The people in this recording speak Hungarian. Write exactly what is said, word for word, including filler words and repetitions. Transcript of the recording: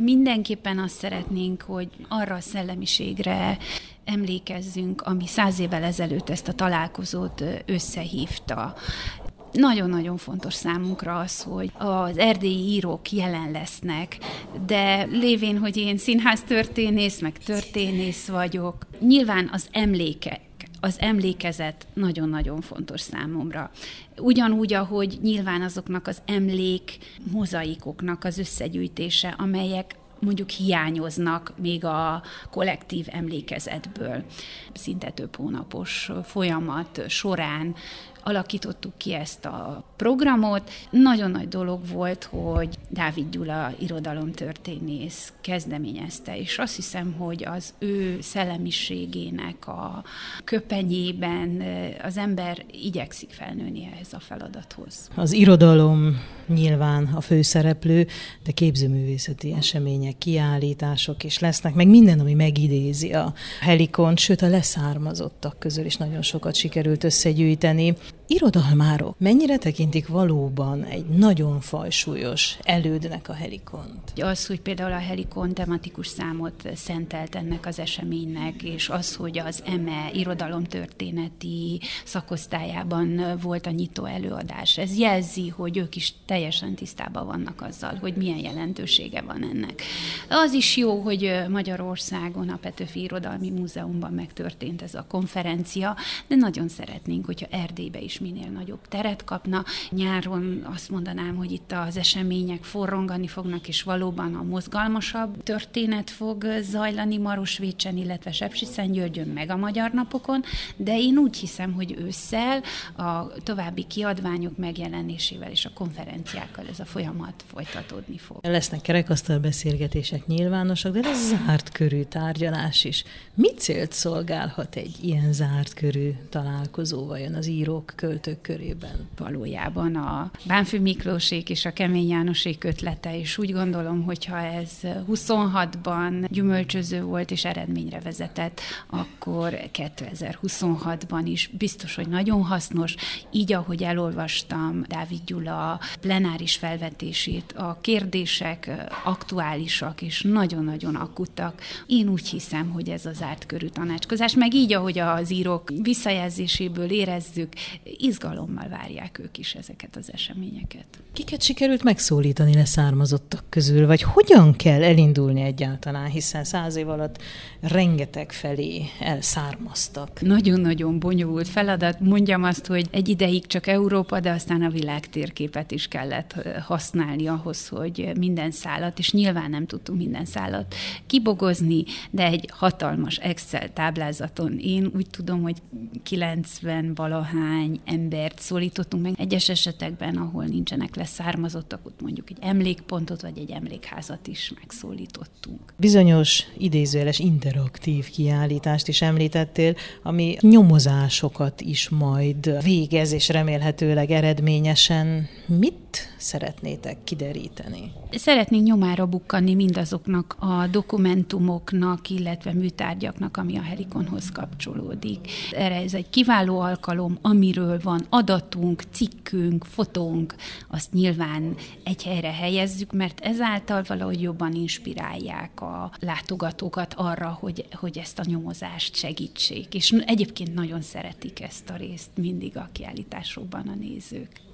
Mindenképpen azt szeretnénk, hogy arra a szellemiségre emlékezzünk, ami száz évvel ezelőtt ezt a találkozót összehívta. Nagyon-nagyon fontos számunkra az, hogy az erdélyi írók jelen lesznek, de lévén, hogy én színháztörténész, meg történész vagyok, nyilván az emlékek, az emlékezet nagyon-nagyon fontos számomra. Ugyanúgy, ahogy nyilván azoknak az emlék mozaikoknak az összegyűjtése, amelyek mondjuk hiányoznak még a kollektív emlékezetből. Szinte több hónapos folyamat során alakítottuk ki ezt a programot. Nagyon nagy dolog volt, hogy Dávid Gyula irodalomtörténész kezdeményezte, és azt hiszem, hogy az ő szellemiségének a köpenyében az ember igyekszik felnőni ehhez a feladathoz. Az irodalom nyilván a főszereplő, de képzőművészeti események, kiállítások is lesznek, meg minden, ami megidézi a Helikont, sőt a leszármazottak közül is nagyon sokat sikerült összegyűjteni. Irodalmárok mennyire tekintik valóban egy nagyon fajsúlyos elődnek a Helikont? Az, hogy például a Helikon tematikus számot szentelt ennek az eseménynek, és az, hogy az e em e irodalomtörténeti szakosztályában volt a nyitó előadás, ez jelzi, hogy ők is teljesen tisztában vannak azzal, hogy milyen jelentősége van ennek. Az is jó, hogy Magyarországon a Petőfi Irodalmi Múzeumban megtörtént ez a konferencia, de nagyon szeretnénk, hogyha Erdélybe is minél nagyobb teret kapna. Nyáron azt mondanám, hogy itt az események forrongani fognak, és valóban a mozgalmasabb történet fog zajlani Marosvécsen, illetve Sepsiszentgyörgyön, meg a Magyar Napokon, de én úgy hiszem, hogy ősszel a további kiadványok megjelenésével és a konferenciákkal ez a folyamat folytatódni fog. Lesznek kerekasztal beszélgetések nyilvánosak, de ez zárt körű tárgyalás is. Mit célt szolgálhat egy ilyen zárt körű találkozó vajon az írók, költők körében? Valójában a Bánfy Miklósék és a Kemény Jánosék ötlete, és úgy gondolom, hogyha ez huszonhatban gyümölcsöző volt és eredményre vezetett, akkor kétezer-huszonhatban is biztos, hogy nagyon hasznos. Így, ahogy elolvastam Dávid Gyula plenáris felvetését, a kérdések aktuálisak és nagyon-nagyon akutak. Én úgy hiszem, hogy ez az zárt körű tanácskozás, meg így, ahogy az írók visszajelzéséből érezzük, izgalommal várják ők is ezeket az eseményeket. Kiket sikerült megszólítani leszármazottak közül, vagy hogyan kell elindulni egyáltalán, hiszen száz év alatt rengeteg felé elszármaztak? Nagyon-nagyon bonyolult feladat. Mondjam azt, hogy egy ideig csak Európa, de aztán a világ térképet is kellett használni ahhoz, hogy minden szálat, és nyilván nem tudtunk minden szálat kibogozni, de egy hatalmas Excel táblázaton én úgy tudom, hogy kilencven valahány embert szólítottunk meg. Egyes esetekben, ahol nincsenek leszármazottak, ott mondjuk egy emlékpontot vagy egy emlékházat is megszólítottunk. Bizonyos idézőjeles interaktív kiállítást is említettél, ami nyomozásokat is majd végez, és remélhetőleg eredményesen. Mit szeretnétek kideríteni? Szeretnénk nyomára bukkanni mindazoknak a dokumentumoknak, illetve műtárgyaknak, ami a Helikonhoz kapcsolódik. Erre ez egy kiváló alkalom, amiről van adatunk, cikkünk, fotónk, azt nyilván egy helyre helyezzük, mert ezáltal valahogy jobban inspirálják a látogatókat arra, hogy, hogy ezt a nyomozást segítsék. És egyébként nagyon szeretik ezt a részt mindig a kiállításokban a nézők.